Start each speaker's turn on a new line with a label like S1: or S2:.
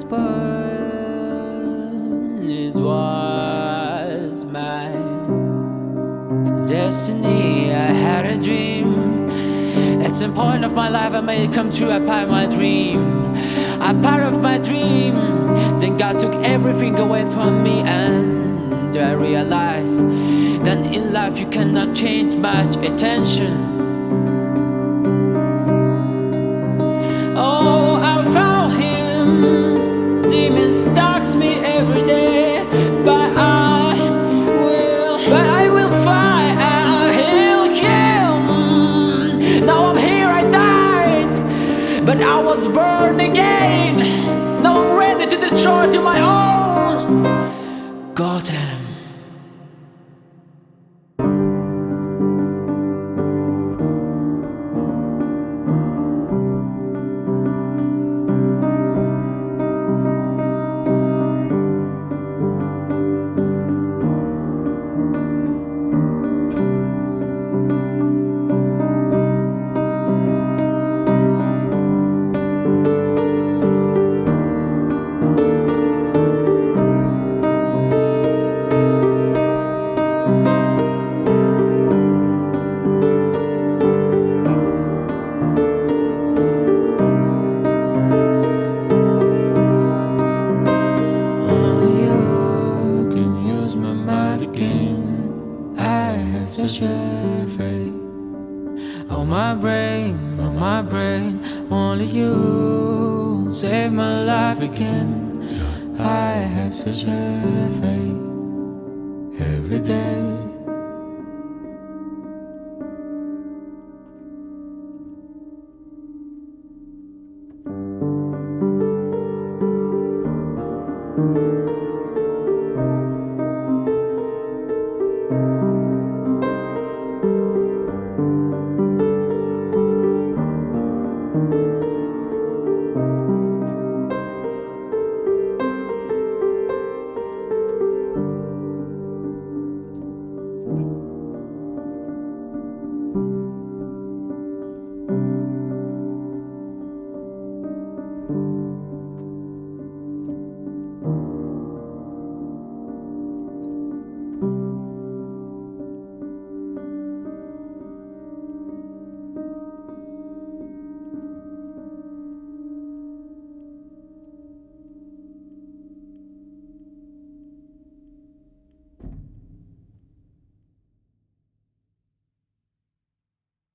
S1: born, it was my destiny. I had a dream. At some point of my life I made it come true. I part of my dream. I part of my dream. Then God took everything away from me, and I realized that in life you cannot change much attention. Oh, I found him. Demon stalks me every day, but I will fight. He'll kill. Now I'm here. I died, but I was born again. Now I'm ready to destroy to my own. Gotham. Such a fate on my brain, only you save my life again. I have such a fate every day.